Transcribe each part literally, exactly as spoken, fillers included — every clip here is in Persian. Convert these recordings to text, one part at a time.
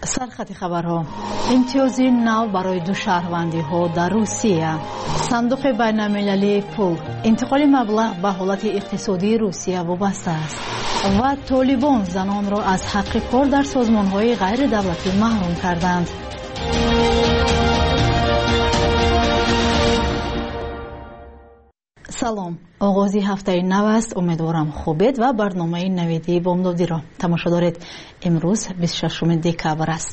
سرخط خبرها. امتیازی نو برای دو شهروندی ها در روسیه. صندوق بین المللی پول انتقال مبلغ به حالت اقتصادی روسیه وابسته است و طالبان زنان را از حق کار در سازمان های غیر دولتی محروم کردند. سلام، آغازی هفته نو است. امیدوارم خوبید و برنامه نویدی بامدادی را تماشا دارید. امروز بیست و ششم دکبر است.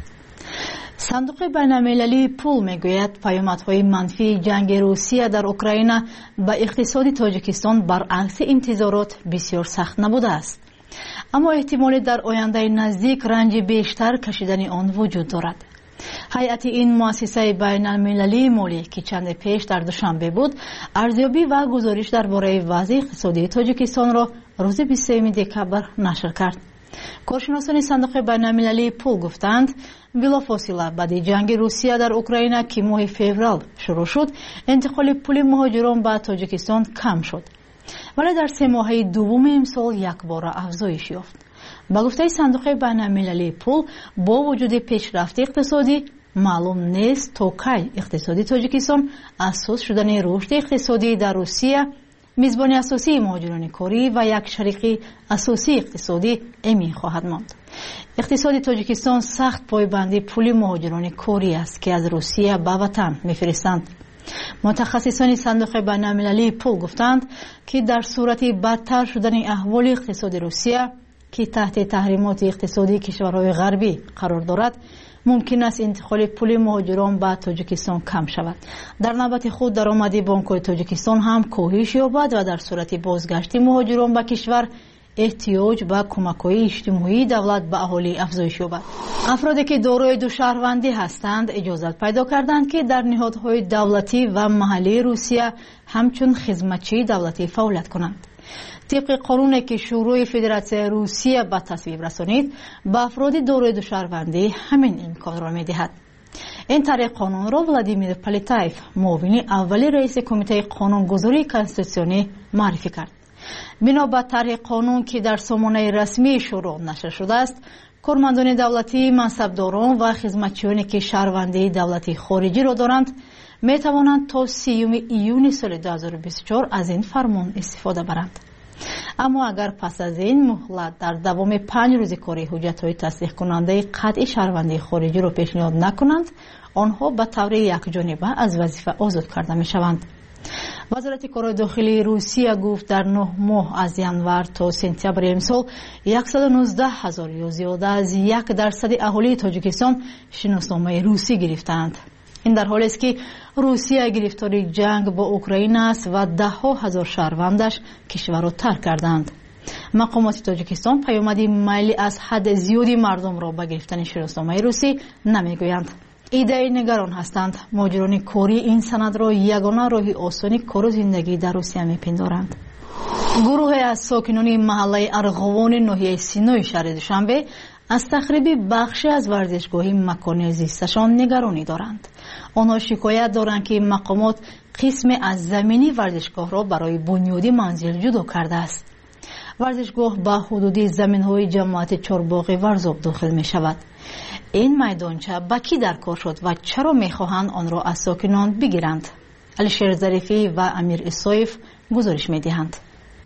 صندوق بین المللی پول میگوید پیامدهای منفی جنگ روسیه در اوکراین به اقتصاد تاجیکستان برعکس انتظارات بسیار سخت نبوده است، اما احتمال در آینده نزدیک رنج بیشتر کشیدن آن وجود دارد. هیئت این مؤسسه بین المللی مالی که چند پیش در دوشنبه بود ارزیابی و گزارش درباره وضع اقتصادی تاجیکستان را روز بیست و سوم دکبر نشر کرد. کارشناسان صندوق بین المللی پول گفتند بلافاصله بعد جنگ روسیه در اوکراین که ماه فوریه شروع شد، انتقال پول مهاجران به تاجیکستان کم شد، ولی در سه ماهه دوم امسال یک بار افزایش یافت. با گفته صندوق بین المللی پول، با وجود پیشرفت اقتصادی معلوم نیست تا کی اقتصادی تاجیکستان اساس شدن رشد اقتصادی در روسیه، میزبان اساسی مهاجران کاری و یک شریک اساسی اقتصادی امین خواهد ماند. اقتصاد تاجیکستان سخت پایبند پول مهاجران کاری است که از روسیه به وطن میفرستند. متخصصان صندوق بین المللی پول گفتند که در صورت بدتر شدن احوال اقتصاد روسیه که تحت تحریمات اقتصادی کشورهای غربی قرار دارد، ممکن است انتقال پول مهاجران به تاجیکستان کم شود. در نوبت خود درآمد بانک‌های تاجیکستان هم کاهش یابد و در صورت بازگشت مهاجران به کشور احتیاج به کمک‌های اجتماعی دولت به اهالی افزایش یابد. افرادی که دارای دو شهروندی هستند اجازت پیدا کردند که در نهادهای دولتی و محلی روسیه همچون خدمتچی دولتی فعالیت کنند. طبق قانونی که شورای فدراسیون روسیه به تصویب رسانید، به افراد دارای دو شهروندی همین امکان را می‌دهد. این طرح قانون را ولادیمیر پلیتایف، معاون اول رئیس کمیته قانونگذاری کنستیتوسیونی معرفی کرد. بنا به طرح قانون که در سامانه رسمی شورا نشر شده است، کارمندان دولتی، منصبداران و خدمتچیانی که شهروندی دولتی خارجی را دارند می توانند تا سیوم ایون سال دو هزار و بیست و چهار از این فرمان استفاده برند. اما اگر پس از این مهلت در دوام پنج روز کاری حجت‌های تصدیق کننده قطعی شهروندی خارجی را پیشنهاد نکنند، آنها به طور یکجانبه از وظیفه آزاد کرده می شوند. وزارت کار داخلی روسیه گفت در نه ماه از ینور تا سپتامبر امسال صد و نوزده هزار یا زیاده از یک درصد اهالی تاجیکستان شناسنامه روسی گرفتند. این در حالی است که روسیه گرفتار جنگ با اوکراین است و ده ها هزار شهروندش کشور را ترک کردند. مقامات تاجیکستان پیامدی میلی از حد زیادی مردم را به گرفتن شناسنامه روسی نمیگویند. ایده نگران هستند مهاجران کاری این سند را یگانه راه آسانی کار و زندگی در روسیه میپندارند. گروه از ساکنان محله ارغوان ناحیه سینای شهر دوشنبه از تخریب بخشی از ورزشگاه مکانی زیستشان نگرانی دارند. آنها شکایت دارند که مقامات قسم از زمینی ورزشگاه را برای بنیاد منزل جدا کرده است. ورزشگاه به حدود زمین‌های جماعت چارباغ ورزاب داخل می شود. این میدانچه به کی در کار شد و چرا می‌خواهند آن را از ساکنان بگیرند؟ علیشیر ظریفی و امیر اسایف گزارش می‌دهند.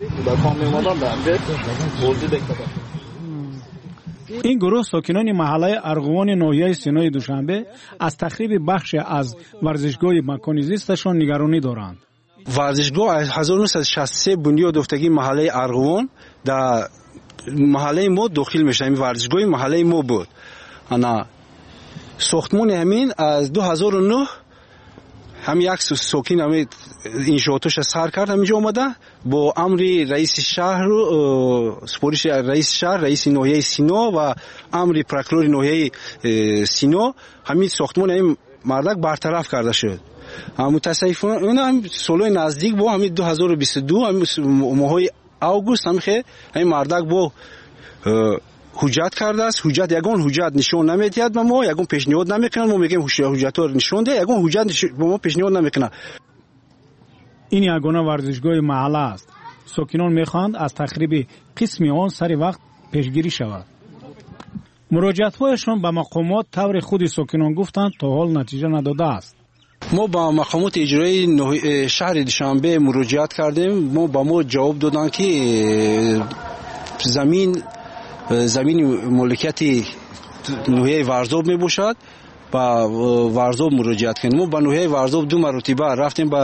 این گروه ساکنان محله ارغوان ناحیه سینای دوشنبه از تخریب بخش از ورزشگاه مکانی زیستشان نگرانی دارند. ورزشگاه از هزار و نهصد و شصت و سه بنیاد افتگی محله ارغوان در محله ما داخل میشه. این ورزشگاه محله ما بود. انا ساختمان همین از دو هزار و نه هم یک ساکن همین انشاءاتش سر کرد همینجا آمده با امر رئیس شهر سپارش رئیس شهر رئیس ناحیه سینا و امر پروکورور ناحیه سینا همین ساختمان همین مردک برطرف کرده شد. متاسفانه هم سالهای نزدیک با همین دو هزار و بیست و دو همین ماه آگوست هم که همین مردک با حجت کرده است. حجت یگان حجت نشون نمیدهد به ما، یگان پیشنهاد نمیکنه. ما میگیم حجت ها نشون ده، یگان حجت به ما پیشنهاد نمیکنه. این یگانه ورزشگاه محله است. ساکنان میخواهند از تخریب قسمی آن سر وقت پیشگیری شود. муроҷиатҳояшон ба мақомот таври худи сокинон гуфтанд то ҳол натиҷа надодааст. мо ба мақомот иҷроии шаҳри Душанбе муроҷиат кардем. мо ба мо ҷавоб доданд ки замин замини моликияти ноҳияи Варзоб мебошад. ба Варзоб муроҷиат кардем. мо ба ноҳияи Варзоб ду маротиба рафтем ба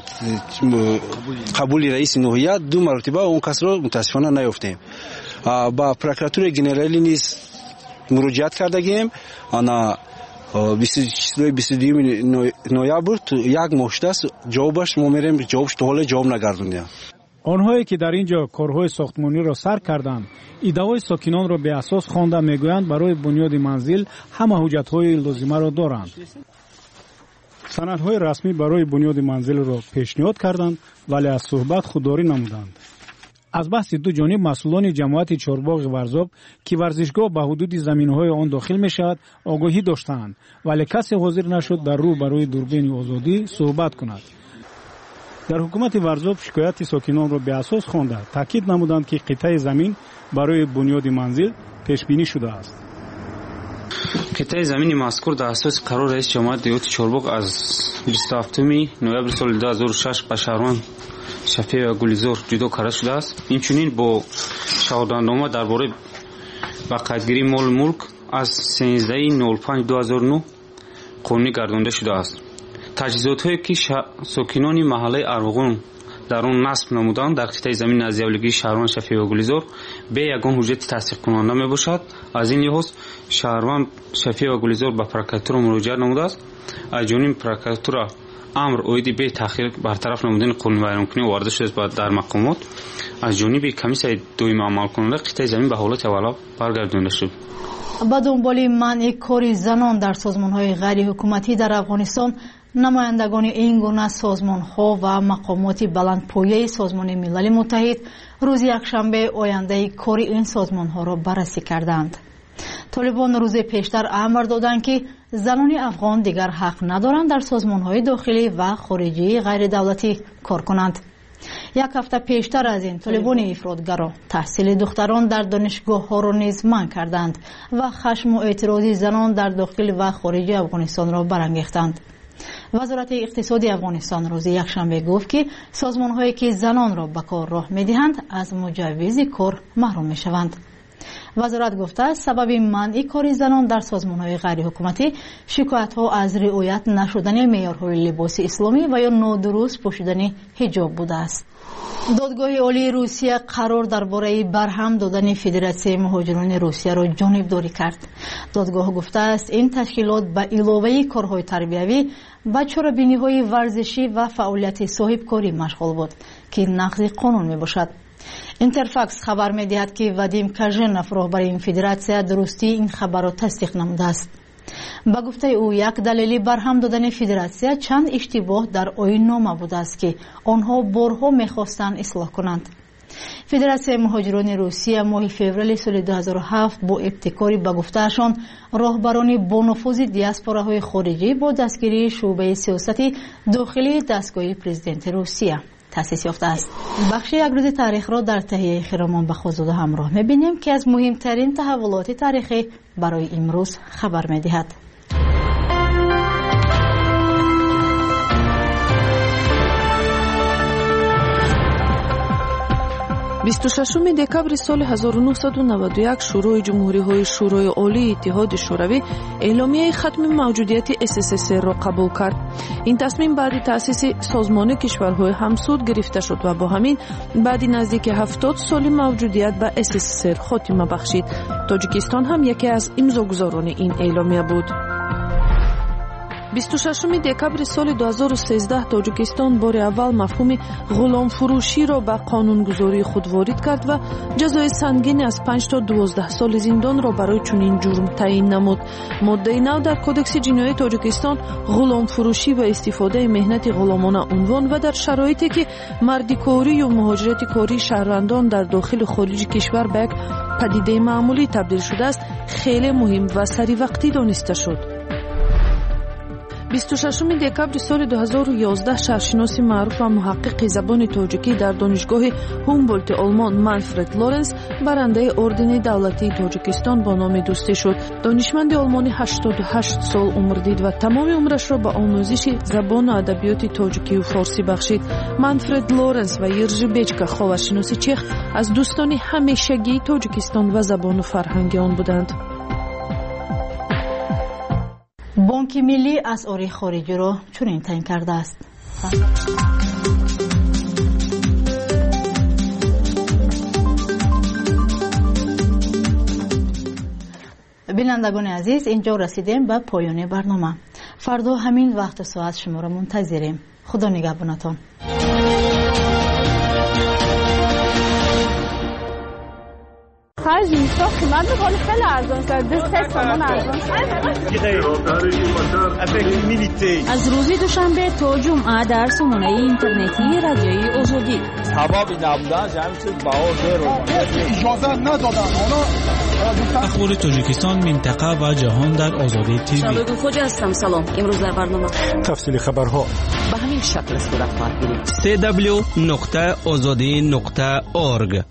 қабули раиси ноҳия, ду маротиба он касро мутаассифона наёфтем. ба прокуратураи генералӣ низ муроҷиат кардагем. ана числои бисту дуюми ноябр як моҳ шудааст. ҷавобаш мо мерем ҷавобш то ҳоле ҷавоб нагардондем. онҳое ки дар ин ҷо корҳои сохтмониро сар карданд, иддаои сокинонро беасос хонда мегӯянд барои бунёди манзил ҳама ҳуҷҷатҳои лозимаро доранд. санадҳои расмӣ барои бунёди манзилро пешниҳод карданд, вале аз суҳбат худдорӣ намуданд. аз баҳси ду ҷониб масъулони ҷамоати чорбоғи Варзоб ки варзишгоҳ ба ҳудуди заминҳои он дохил мешавад огоҳӣ доштаанд, вале касе ҳозир нашуд дар рӯ барои дурбини озодӣ суҳбат кунад. дар ҳукумати Варзоб шикояти сокинонро беасос хонда таъкид намуданд ки қитъаи замин барои бунёди манзил пешбинӣ шудааст. қитъаи замини мазкур дар асоси қарори раиси ҷамоати деҳоти Чорбоғ аз бисту ҳафтуми ноябри соли ду ҳазору шаш ба шаҳрванд Шафеъ ва Гулизор ҷудо карда шудааст. инчунин бо шаҳодатнома дар бораи ба қайдгирии молу мулк аз сенздаҳи панҷ ду ҳазору нӯҳ қонунӣ гардонда шудааст. таҷҳизотҳое ки сокинони маҳаллаи Арғувон дар он насб намуданд дар қитъаи замини аз явлигии шаҳрванд Шафеъ ва Гулизор бе ягон ҳуҷҷати тасдиқкунанда мебошад. аз ин лиҳоз шаҳрванд Шафеъ ва Гулизор ба прокуратура муроҷиат намудааст. аз ҷониби прокуратура амр оиди бе таъхир бартараф намудани қонунивайронкунӣ оварда шудааст дар мақомот. аз ҷониби комиссияи доима амалкунанда қитъаи замин ба ҳолати аввала баргардонда шуд. ба дунболи манъи кори занон дар созмонҳои ғайриҳукуматӣ дар Афғонистон, намояндагони ин гуна созмонҳо ва мақомоти баландпояи Созмони Милали Муттаҳид рӯзи якшанбе ояндаи кори ин созмонҳоро баррасӣ карданд. Толибон рӯзе пештар амр доданд ки занони афғон дигар ҳақ надоранд дар созмонҳои дохилӣ ва хориҷии ғайридавлатӣ кор кунанд. як ҳафта пештар аз ин толибони ифротгаро таҳсили духтарон дар донишгоҳҳоро низ манъ карданд ва хашму эътирози занон дар дохил ва хориҷи Афғонистонро барангехтанд. вазорати иқтисоди Афғонистон рӯзи якшанбе гуфт ки созмонҳое ки занонро ба кор роҳ медиҳанд аз муҷаввизи кор маҳрум мешаванд. вазорат гуфтааст сабаби манъи кори занон дар созмонҳои ғайриҳукуматӣ шикоятҳо аз риоят нашудани меъёрҳои либоси исломӣ ва ё нодуруст пӯшидани ҳиҷоб будааст. додгоҳи олии Русия қарор дар бораи барҳам додани Федератсияи муҳоҷирони Русияро ҷонибдорӣ кард. додгоҳ гуфтааст ин ташкилот ба иловаи корҳои тарбиявӣ ба чорабиниҳои варзишӣ ва фаъолияти соҳибкорӣ машғул буд ки нақзи қонун мебошад. Интерфакс хабар медиҳад ки Вадим Каженов роҳбари ин федератсия дурустии ин хабарро тасдиқ намудааст. ба гуфтаи ӯ як далели барҳам додани федератсия чанд иштибоҳ дар оиннома будааст ки онҳо борҳо мехостанд ислоҳ кунанд. Федератсияи муҳоҷирони Русия моҳи феврали соли ду ҳазору ҳафт бо ибтикори ба гуфтаашон роҳбарони бонуфузи диаспораҳои хориҷӣ бо дастгирии шуъбаи сиёсати дохилии дастгоҳи президенти Русия таъсис ёфтааст. бахши якрӯзи таърихро дар таҳияи Хиромон Бахозода ҳамроҳ мебинем ки аз муҳимтарин таҳаввулоти таърихӣ барои имрӯз хабар медиҳад. бисту шашуми декабри соли ҳазору нуҳсаду наваду як шӯрои ҷумҳуриҳои шӯрои олии иттиҳоди шӯравӣ эъломияи хатми мавҷудияти СССР-ро қабул кард. ин тасмим баъди таъсиси созмони кишварҳои ҳамсуд гирифта шуд ва бо ҳамин баъди наздики ҳафтод соли мавҷудият ба СССР хотима бахшид. Тоҷикистон ҳам яке аз имзогузорони ин эъломия буд. бисту шашуми декабри соли ду ҳазору сездаҳ Тоҷикистон бори аввал мафҳуми ғуломфурӯширо ба қонунгузории худ ворид кард ва ҷазои сангини аз панҷ то дувоздаҳ соли зиндонро барои чунин ҷурм таъин намуд. моддаи нав дар кодекси ҷинояи Тоҷикистон ғуломфурӯшӣ ва истифодаи меҳнати ғуломона унвон ва дар шароите ки мардикорӣ ё муҳоҷирати кории шаҳрвандон дар дохилу хориҷи кишвар ба як падидаи маъмулӣ табдил шудааст хеле муҳим ва саривақтӣ дониста шуд. بیست و ششم دکبر سال دو هزار و یازده شهرشناس معروف و محقق زبان تاجیکی در دانشگاه هومبولت آلمان منفرد لورنس برنده اردن دولتی تاجیکستان با نام دوستی شد. دانشمند آلمانی هشتاد و هشت سال عمر دید و تمام عمرش را به آموزش زبان و ادبیات تاجیکی و فارسی بخشید. منفرد لورنس و یرژی بیچکا خاورشناس چخ از دوستان همیشگی تاجیکستان و زبان و فرهنگ آن بودند. بانک ملی اسعار خارجی را چنین تعیین کرده است. بینندگان عزیز، اینجا رسیدیم به پایان برنامه. فردا همین وقت و ساعت شما را منتظریم. خدا نگهبانتان. خرج میسا قیمت بقالی خیلی ارزان کرده. سه تومان ارزان از روزی دوشنبه تا جمعه در سامانه اینترنتی رادیوی آزادی سبب نبودن جمعیت باور رو اجازه ندادن. اخبار تاجیکستان، منطقه و جهان در آزادی تیوی. شبکه خوج هستم. سلام. امروز در برنامه تفصیل خبرها به همین شکل صورت خواهد گرفت. سه دبلیو نقطه آزادی نقطه اورگ.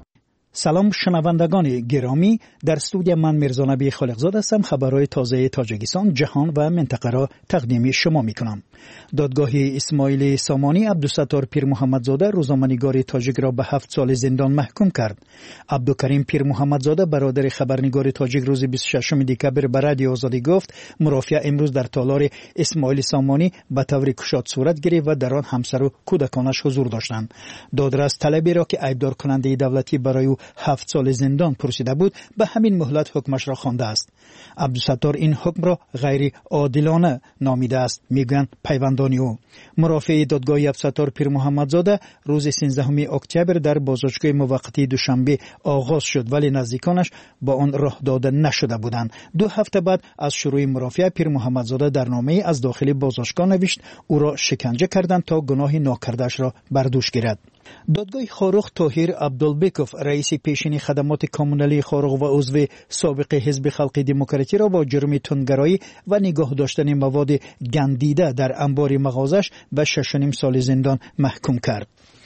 سلام شنوندگان گرامی، در استودیو من میرزا نبی خالقزاده هستم. خبرهای تازه تاجیکستان، جهان و منطقه را تقدیم شما میکنم. دادگاه اسماعیل سامانی عبدالستار پیر محمدزاده روزنامه‌نگار تاجیک را به هفت سال زندان محکوم کرد. عبدالکریم پیر محمدزاده برادر خبرنگار تاجیک روز بیست و ششم دکبر به رادیو آزادی گفت مرافعه امروز در تالار اسماعیل سامانی به طور کشاد صورت گرفت و در آن همسر و کودکانش حضور داشتند. دادرس طلبی را که ایبدار کننده دولتی برای او هفت سال زندان پرسیده بود به همین مهلت حکمش را خوانده است. عبدالستار این حکم را غیر عادلانه نامیده است، میگویند پیوندانی او. مرافع دادگاه عبدالستار پیر محمدزاده روز سیزدهم اکتبر در بازداشتگاه موقتی دوشنبه آغاز شد، ولی نزدیکانش با آن راه داده نشده بودند. دو هفته بعد از شروع مرافع پیر محمدزاده در نامه از داخل بازداشتگاه نوشت او را شکنجه کردند تا گناه ناکرده‌اش را بر دوش گیرد. دادگاه خاروق طاهر عبدالبکوف رئیس پیشین خدمات کامونالی خاروق و عضو سابق حزب خلق دموکراتی را با جرم تندگرایی و نگاه داشتن مواد گندیده در انبار مغازش به شش و نیم سال زندان محکوم کرد.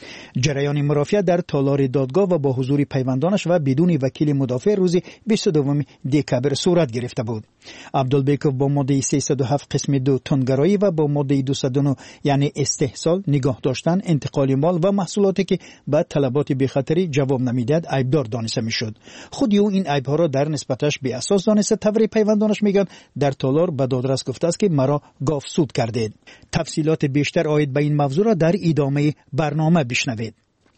جریان مرافعه در تالار دادگاه و با حضور پیوندانش و بدون وکیل مدافع روز بیست و دوم دکبر صورت گرفته بود. عبدالبکوف با ماده سیصد و هفت قسم دو تندگرایی و با ماده دویست و نه یعنی استحصال، نگاه داشتن، انتقال مال و محصولاتی که به طلبات بی‌خطری جواب نمیداد عیبدار دانسته میشد. خود او این عیبها را در نسبتش بی اساس دانسته. طوری پیوندانش میگن در تالار به دادرس گفته است که مرا گاوسود کرده. تفصیلات بیشتر عاید به این موضوع را در ادامه برنامه بشنوید.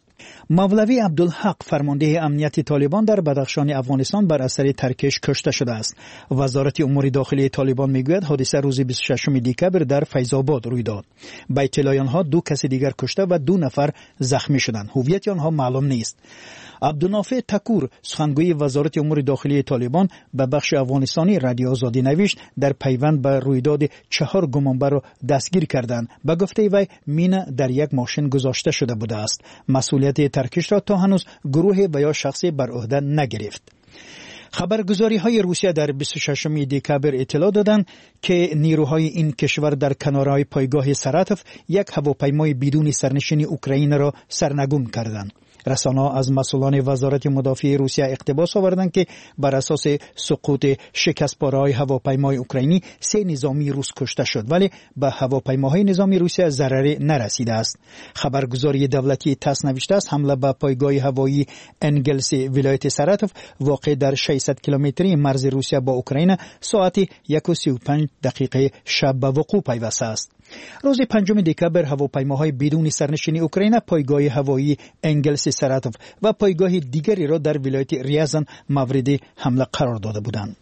مولوی عبدالحق فرمانده امنیت طالبان در بدخشان افغانستان بر اثر ترکش کشته شده است. وزارت امور داخلی طالبان میگوید حادثه روز بیست و ششم دکبر در فیض آباد روی داد. به اطلاع آنها دو کس دیگر کشته و دو نفر زخمی شدند. هویت آنها معلوم نیست. عبدالنافع تکور سخنگوی وزارت امور داخلی طالبان به بخش افغانستانی رادیو آزادی نوشت در پیوند به رویداد چهار گمانبر را دستگیر کردند. به گفته وی مین در یک ماشین گذاشته شده بوده است. مسئولیت ترکش را تا هنوز گروه و یا شخصی بر عهده نگرفت. خبرگزاری های روسیه در بیست و ششم دکبر اطلاع دادند که نیروهای این کشور در کنارهای پایگاه ساراتوف یک هواپیمای بدون سرنشین اوکراین را سرنگون کردند. رسانه‌ها از مسئولان وزارت مدافع روسیه اقتباس آوردند که بر اساس سقوط شکست‌پاره‌های هواپیمای اوکراینی سه نظامی روس کشته شد، ولی به هواپیماهای نظامی روسیه ضرری نرسیده است. خبرگزاری دولتی تاس نوشته است حمله به پایگاه هوایی انگلس ولایت ساراتوف واقع در ششصد کیلومتری مرز روسیه با اوکراین ساعتی یک و سی و پنج دقیقه شب به وقوع پیوسته است. روز پنجم دکبر هواپیماهای بدون سرنشین اوکراین پایگاه هوایی انگلس ساراتوف و پایگاه دیگری را در ولایت ریازن مورد حمله قرار داده بودند.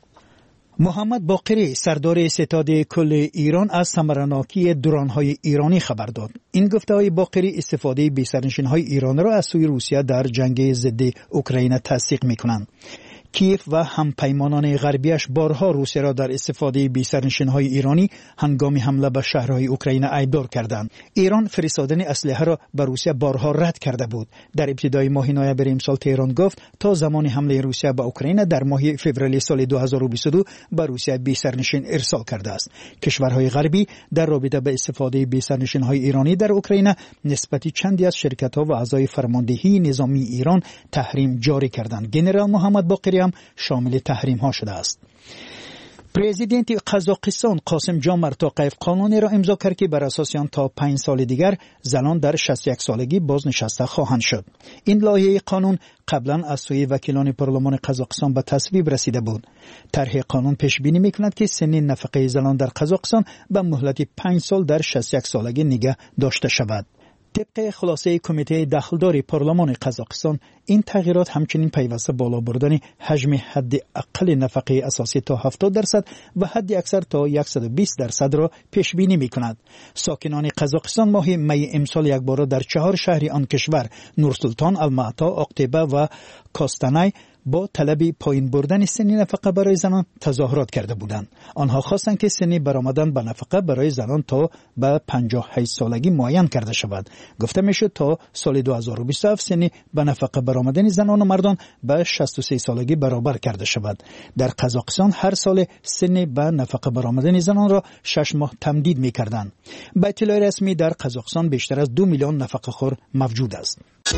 محمد باقری سردار ستاد کل ایران از ثمرناکی درون‌های ایرانی خبر داد. این گفته‌های باقری استفاده بی‌سرنشین‌های ایران را از سوی روسیه در جنگ ضد اوکراین تصدیق می‌کنند. کیف و همپیمانان غربیش بارها روسیه را در استفاده بی سرنشین‌های ایرانی هنگام حمله به شهرهای اوکراین ایبدار کردند. ایران فرستادن اسلحه را به روسیه بارها رد کرده بود. در ابتدای ماه نوامبر امسال تهران گفت تا زمان حمله روسیه به اوکراین در ماه فوریه سال دو هزار و بیست و دو به روسیه بی سرنشین ارسال کرده است. کشورهای غربی در رابطه به استفاده بی سرنشین‌های ایرانی در اوکراین نسبت چندی از شرکت‌ها و اعضای فرماندهی نظامی ایران تحریم جاری کردند. جنرال محمد باقری هم شامل تحریم ها شده است. پرزیدنت قزاقستان قاسم جامرت توقیف قانونی را امضا کرد که بر اساس آن تا پنج سال دیگر زنان در شصت و یک سالگی بازنشسته خواهند شد. این لایحه قانون قبلا از سوی وکیلان پارلمان قزاقستان به تصویب رسیده بود. طرح قانون پیش بینی می‌کند که سن نفقه زنان در قزاقستان به مهلت پنج سال در شصت و یک سالگی نگه داشته شود. طبق خلاصه کمیته دخلداری پارلمان قزاقستان این تغییرات همچنین پیوسته بالا بردن حجم حد اقل نفقه اساسی تا هفتاد درصد و حد اکثر تا صد و بیست درصد را پیش بینی می‌کند. ساکنان قزاقستان ماه می امسال یک بار در چهار شهر آن کشور نورسلطان، الماتا، اقتبه و کاستانای با طلب پایین بردن سن نفقه برای زنان تظاهرات کرده بودند. آنها خواستند که سن برآمدن به نفقه برای زنان تا به پنجاه و هشت سالگی معین کرده شود. گفته میشد تا سال دو هزار و بیست و هفت سن به نفقه برآمدن زنان و مردان به شصت و سه سالگی برابر کرده شود. در قزاقستان هر سال سن به نفقه برآمدن زنان را شش ماه تمدید می‌کردند. به اطلاع رسمی در قزاقستان بیشتر از دو میلیون نفقه خور موجود است.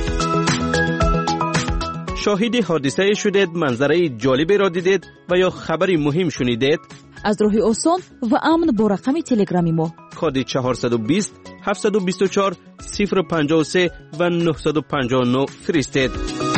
شاهد حادثه شدید، منظره جالبی را دیدید و یا خبری مهم شنیدید؟ از راه آسان و امن با رقم تلگرامی ما کد چهارصد و بیست هفتصد و بیست و چهار صفر پنجاه و سه و نهصد و پنجاه و نه فرستید.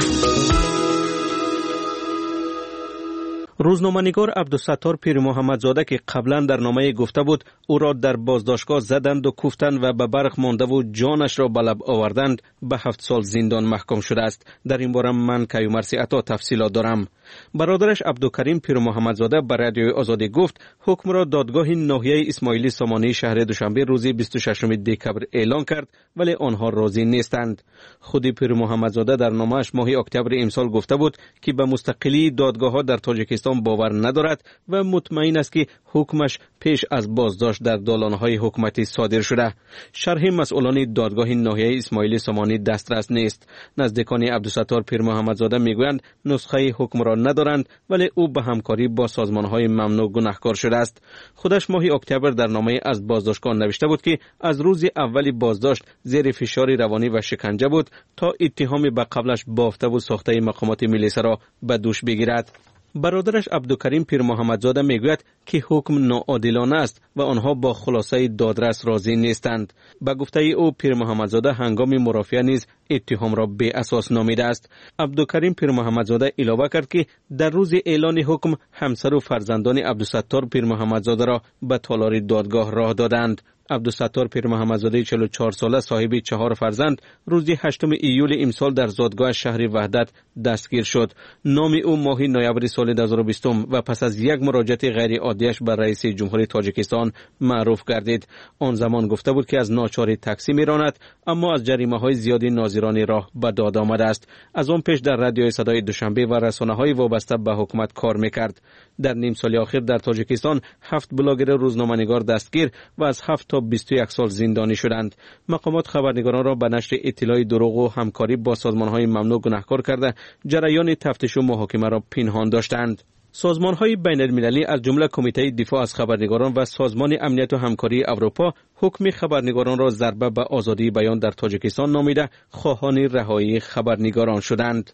روزنامه‌نگار عبدالستار پیر محمدزاده که قبلا در نامه گفته بود او را در بازداشتگاه زدند و کوفتند و به برق مانده و جانش را به لب آوردند، به هفت سال زندان محکوم شده است. در این باره من کیومرثی عطا تفصیلات دارم. برادرش عبدالکریم پیر محمدزاده به رادیوی آزادی گفت حکم را دادگاه ناحیه اسماعیلی سامانی شهر دوشنبه روز بیست و ششم دکبر اعلان کرد، ولی آنها راضی نیستند. خود پیر محمدزاده در نامه‌اش ماه اکتبر امسال گفته بود که به مستقلی دادگاه‌ها در تاجیکستان باور ندارد و مطمئن است که حکمش پیش از بازداشت در دالان‌های حکومتی صادر شده. شرح مسئولان دادگاه ناحیه اسماعیلی سامانی دسترس نیست. نزدیکان عبدالستار پیر محمدزاده میگویند نسخه حکم را ندارند، ولی او به همکاری با سازمان‌های ممنوع گناهکار شده است. خودش ماه اکتبر در نامه از بازداشتگاه نوشته بود که از روز اولی بازداشت زیر فشار روانی و شکنجه بود تا اتهامی به قبلش بافته و ساخته مقامات ملیسا را به دوش بگیرد. برادرش عبدالکریم پیر محمدزاده میگوید که حکم ناعادلانه است و آنها با خلاصه دادرس راضی نیستند. به گفته او پیر محمدزاده هنگام مرافعه نیز اتهام را بی اساس نامیده است. عبدالکریم پیر محمدزاده علاوه کرد که در روز اعلان حکم همسر و فرزندان عبدالستار پیر محمدزاده را به تالار دادگاه راه دادند. عبدالستار پیر محمدزاده چهل و چهار ساله صاحب چهار فرزند روز هشتم ایول امسال در زادگاه شهر وحدت دستگیر شد. نام او ماه نوامبر سال دو هزار و بیست و پس از یک مراجعت غیر عادیش به رئیس جمهوری تاجیکستان معروف گردید. آن زمان گفته بود که از ناچاری تاکسی میراند، اما از جریمه‌های زیادی ناظران راه به داد آمده است. از آن پیش در رادیوی صدای دوشنبه و رسانه‌های وابسته به حکومت کار میکرد. در نیم سال اخیر در تاجیکستان هفت بلاگر روزنامه‌نگار دستگیر و از هفت تا بیست و یک سال زندانی شدند. مقامات خبرنگاران را به نشر اطلاع دروغ و همکاری با سازمان‌های ممنوع گناهکار کرده جریان تفتیش و محاکمه را پنهان داشتند. سازمان‌های بین‌المللی از جمله کمیته دفاع از خبرنگاران و سازمان امنیت و همکاری اروپا حکم خبرنگاران را ضربه به آزادی بیان در تاجیکستان نامیده خواهان رهایی خبرنگاران شدند.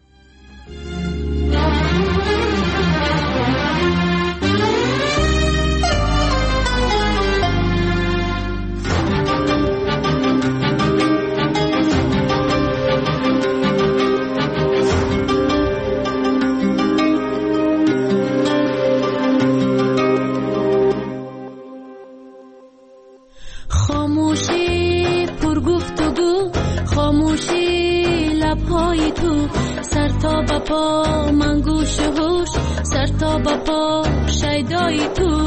پا منگوش هوش سر تا با پا شیدای تو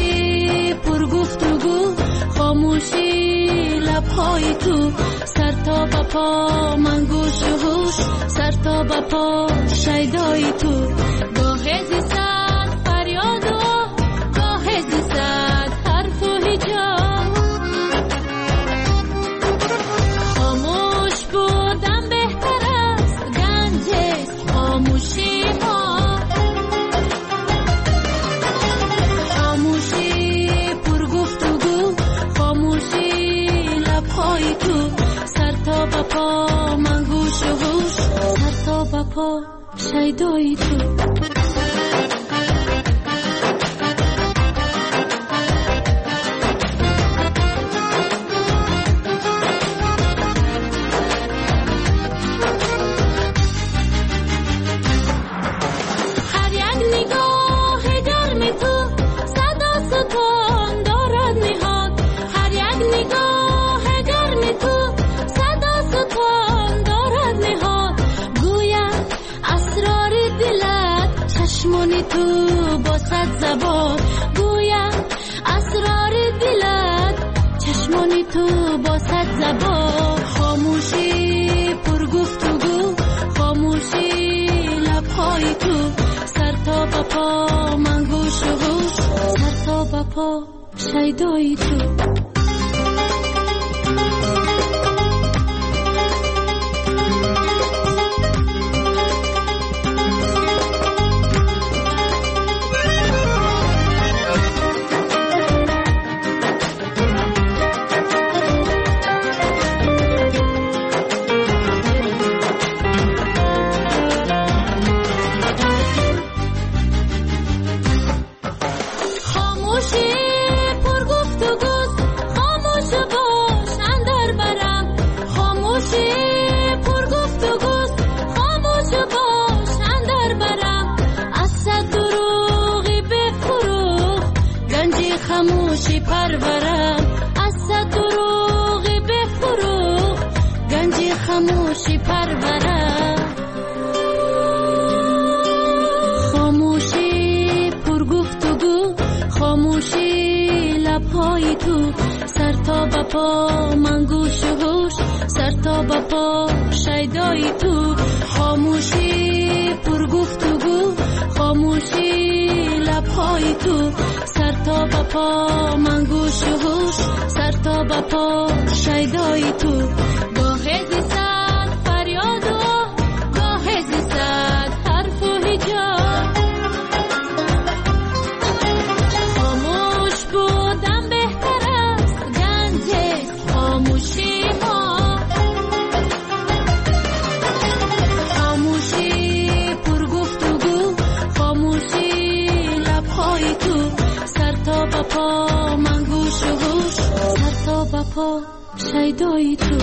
خاموشی پر گفتگو خاموشی لبهای تو سر تا تا به پا من گوش و هوش سر تا به پا شیدای تو گاه زیستد فریاد و گاه زیستد حرف و هجاب خاموش بودن بهتر است گنج است خاموشی ها خاموشی پر گفتگو خاموشی لبهای تو سر تا به پا من گوش و هوش سر تا به پا شیدای تو تو با صد زبان گویم اسرار دلت چشمانی تو با صد زبان خاموشی پر گفتگو خاموشی لبهای تو سر تا به پا من گوش و هوش سر تا به پا شیدای تو خاموشی پرورم از صد دروغ بفروغ گنج خاموشی پرورم خاموشی پر گفتگو خاموشی لبهای تو سر تا به پا من گوش و هوش سر تا به پا شیدای تو خاموشی پر گفتگو خاموشی لبهای تو سر تا به پا من گوش و هوش سر تا به پا شیدای تو گاه زیستد فریاد و گاه زیستد حرف و هجاب خاموش بودن بهتر است گنج است خاموشی ها خاموشی پر گفتگو خاموشی لبهای تو سر تا به پا من گوش و هوش سر تا به پا شیدای تو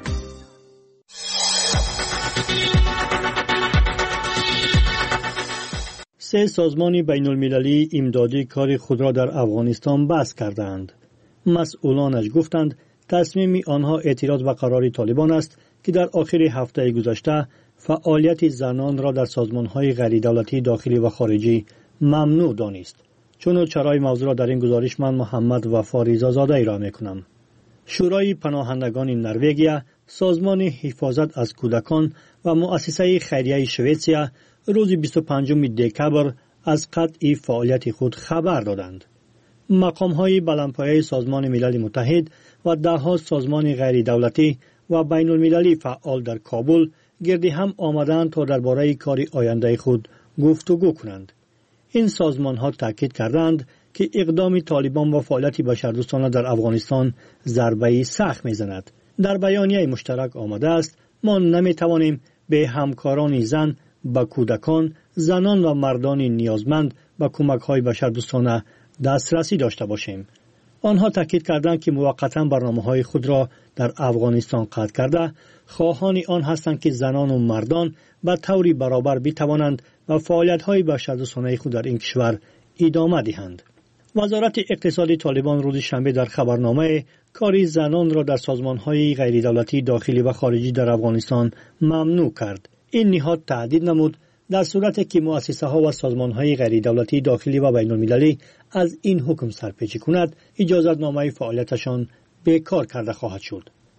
سه سازمان بین المللی امدادی کار خود را در افغانستان بس کردند. مسئولانش گفتند تصمیم آنها اعتراض به قرار طالبان است که در آخر هفته گذشته فعالیت زنان را در سازمان‌های غیر دولتی داخلی و خارجی ممنوع دانست. چون چرای موضوع را در این گزارش من محمد وفا ریزازاده ارائه می‌کنم. شورای پناهندگان نروژ، سازمان حفاظت از کودکان و مؤسسه خیریه شوئیسیا روز بیست و پنجم دکبر از قطع فعالیت خود خبر دادند. مقام‌های بلندپایه سازمان ملل متحد و ده‌ها سازمان غیر دولتی و بین المللی فعال در کابل گرد هم آمدند تا درباره کار آینده خود گفتگو کنند. این سازمان‌ها تاکید کردند که اقدام طالبان و فعالیت بشردوستانه در افغانستان ضربه سخت می‌زند. در بیانیه مشترک آمده است ما نمی‌توانیم به همکاران زن، به کودکان، زنان و مردان نیازمند به کمک‌های بشردوستانه دسترسی داشته باشیم. آنها تاکید کردند که موقتا برنامه‌های خود را در افغانستان قطع کرده، خواهان آن هستند که زنان و مردان به طور برابر بتوانند و فعالیت‌های بشردوستانه خود در این کشور ادامه دهند. وزارت اقتصادی طالبان روز شنبه در خبرنامه کار زنان را در سازمان‌های غیر دولتی داخلی و خارجی در افغانستان ممنوع کرد. این نهاد تهدید نمود در صورتی که مؤسسه‌ها و سازمان‌های غیر دولتی داخلی و بین المللی از این حکم سرپیچی کند، اجازتنامه فعالیتشان بیکار کرده خواهد شد.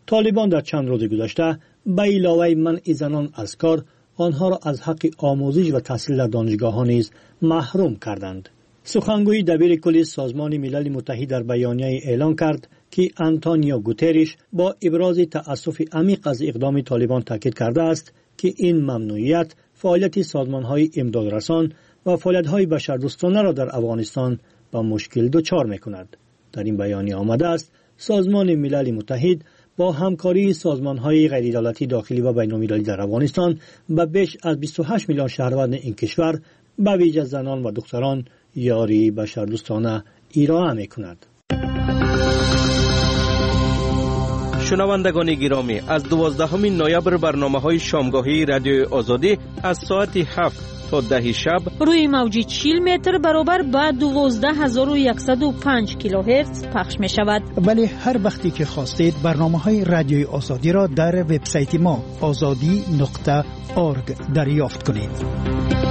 طالبان در چند روز گذشته به علاوه منع زنان از کار، آنها را از حق آموزش و تحصیل در دانشگاه‌ها نیز محروم کردند. سخنگوی دبیر کل سازمان ملل متحد در بیانیه اعلام کرد که آنتونیو گوتریش با ابراز تأسف عمیق از اقدام طالبان تاکید کرده است که این ممنوعیت فعالیت سازمان‌های امدادرسان و فعالیت‌های بشردوستانه را در افغانستان با مشکل دچار می‌کند. در این بیانیه آمده است سازمان ملل متحد با همکاری سازمان‌های غیردولتی داخلی و بین‌المللی در افغانستان به بیش از بیست و هشت میلیون شهروند این کشور به ویژه زنان و دختران یاری بشردوستانه ارائه می‌کند. شنوندگان گرامی، از دوازدهم نوامبر برنامه‌های شامگاهی رادیو آزادی از ساعت هفت تا ده شب روی موج چهل متر برابر با دوازده هزار و صد و پنج کیلوهرتز پخش می شود. ولی هر وقتی که خواستید برنامه‌های رادیوی آزادی را در وبسایت ما آزادی نقطه اورگ دریافت کنید.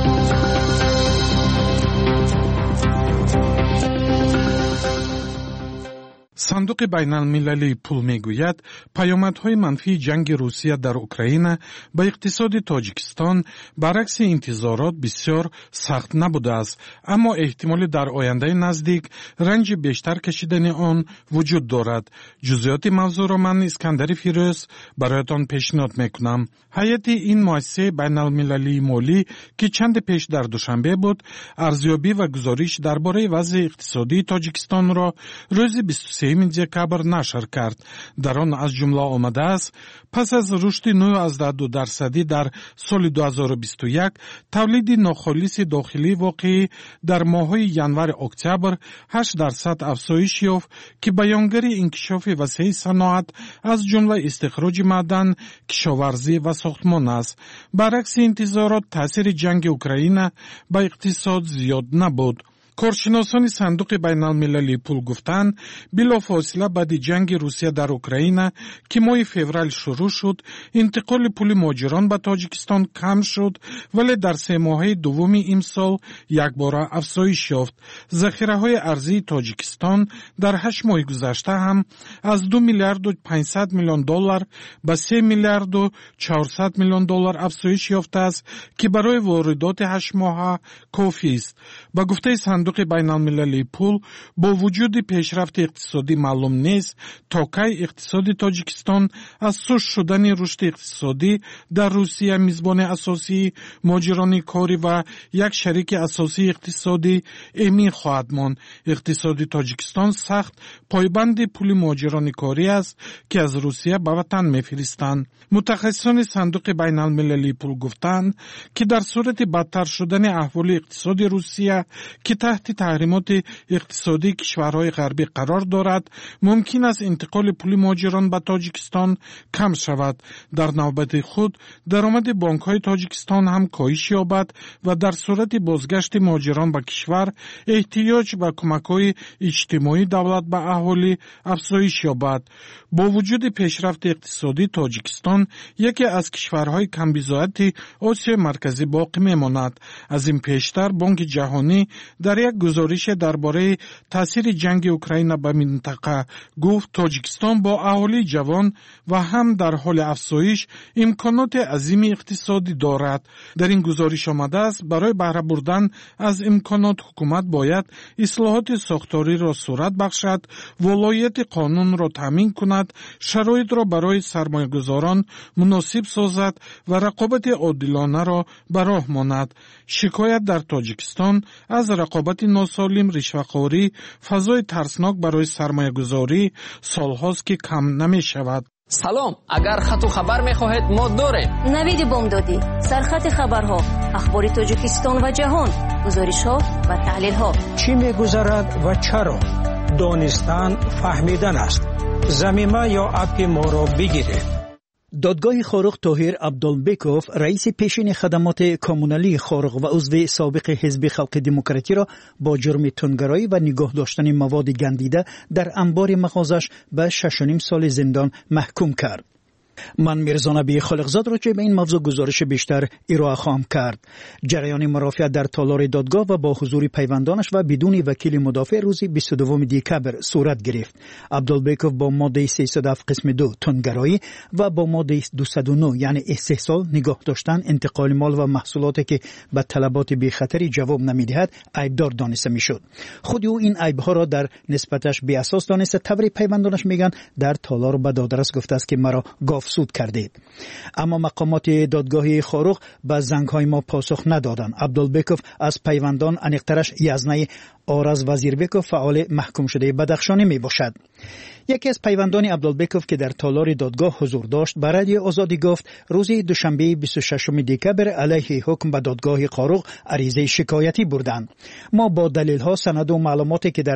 صندوق بین المللی پول میگوید پیامدهای منفی جنگ روسیه در اوکراین به اقتصاد تاجیکستان برعکس انتظارات بسیار سخت نبوده است، اما احتمال در آینده نزدیک رنج بیشتر کشیدن آن وجود دارد. جزئیات موضوع را من اسکندر فیروز برایتان پیشنهاد میکنم. هیئت این مؤسسه بین المللی مالی که چند پیش در دوشنبه بود، ارزیابی و گزارش درباره وضع اقتصادی تاجیکستان را روز بیست و سوم دکامبر نشر کرد. در آن از جمله آمده است پس از رشد نه از دو درصدی در سال دو هزار و بیست و یک، تولید ناخالص داخلی واقعی در ماه‌های ژانویه اکتبر هشت درصد افزایش یافت که بیانگر انکشاف وسیع صنعت از جمله استخراج معدن، کشاورزی و ساختمان است. برعکس انتظارات تاثیر جنگ اوکراین به اقتصاد زیاد نبود. کارشناسان صندوق بین المللی پول گفتند بلافاصله بعد جنگ روسیه در اوکراین که ماه فوریه شروع شد، انتقال پول مهاجران به تاجیکستان کم شد، ولی در سه ماهه دوم امسال یک بار افزایش یافت. ذخیره های ارزی تاجیکستان در هشت ماه گذشته هم از دو میلیارد و پانصد میلیون دلار به سه میلیارد و چهارصد میلیون دلار افزایش یافته است که برای واردات هشت ماهه کافی است. با گفته صندوق بین المللی پول، با وجود پیشرفت اقتصادی معلوم نیست تا کی اقتصاد تاجیکستان از سوش شدن رشد اقتصادی در روسیه میزبان اساسی مهاجران کاری و یک شریک اساسی اقتصادی امی خواهد ماند. اقتصاد تاجیکستان سخت پایبند پول مهاجران کاری است که از روسیه به وطن میفرستند. متخصصان صندوق بین المللی پول گفتند که در صورت بدتر شدن احوال اقتصاد روسیه که تحت تحریمات اقتصادی کشورهای غربی قرار دارد، ممکن است انتقال پول مهاجران به تاجیکستان کم شود. در نوبت خود درآمد بانک‌های تاجیکستان هم کاهش یابد و در صورت بازگشت مهاجران به کشور احتیاج به کمک‌های اجتماعی دولت به اهالی افزایش یابد. با وجود پیشرفت اقتصادی تاجیکستان یکی از کشورهای کمبضاعت آسیا مرکزی باقی میماند. از این پیشتر بانک جهانی در یک گزارش درباره تاثیر جنگ اوکراین به منطقه گفت تاجیکستان با اهالی جوان و هم در حال افزایش امکانات عظیم اقتصادی دارد. در این گزارش آمده است برای بهره بردن از امکانات حکومت باید اصلاحات ساختاری را صورت بخشد، ولایت قانون را تامین کند، شرایط را برای سرمایه‌گذاران مناسب سازد و رقابت عادلانه را به راه ماند. شکایت در تاجیکستان از رقابت ناسالم، رشوه‌خواری، فضای ترسناک برای سرمایه‌گذاری سالهاست که کم نمی شود. سلام، اگر خط و خبر می خواهید ما داریم. نوید بامدادی، سرخط خبرها، اخبار تاجیکستان و جهان، گزارش ها و تحلیل ها. چی می گذرد و چرا؟ دانستن فهمیدن است. زمینه یا اپ ما را بگیرید. دادگاه خارق طاهر عبدالبکوف رئیس پیشین خدمات کامونالی خارق و عضو سابق حزب خلق دموکراتی را با جرم تندگرایی و نگاه داشتن مواد گندیده در انبار مغازش به شش و نیم سال زندان محکوم کرد. من میرزا نبی خالقزاد را که به این موضوع گزارش بیشتر ارائه خواهم کرد. جریان مرافعه در تالار دادگاه و با حضور پیوندانش و بدون وکیل مدافع روز بیست و دوم دکبر صورت گرفت. عبدالبیکوف با ماده سیصد و هفت قسم دو تندگرایی و با ماده دویست و نه یعنی استحصال، نگاه داشتن، انتقال مال و محصولاتی که به طلبات بی خطری جواب نمیدهد عیبدار دانسته میشد. خود او این عیبها را در نسبتش بی اساس دانسته. تبری پیوندانش میگن در تالار به دادرس گفته است که مرا گاوسود کردید. اما مقامات دادگاه خاروق به زنگ‌های ما پاسخ ندادند. عبدالبیکوف از پیوندان انیقترش یزنه آرز وزیربیکوف فعال محکوم شده بدخشانی می باشد. یکی از پیوندان عبدالبیکوف که در تالار دادگاه حضور داشت به رادیو آزادی گفت روز دوشنبه بیست و ششم دکبر علیه حکم به دادگاه خاروق عریضه شکایتی بردند. ما با دلیل ها، سند و معلوماتی که در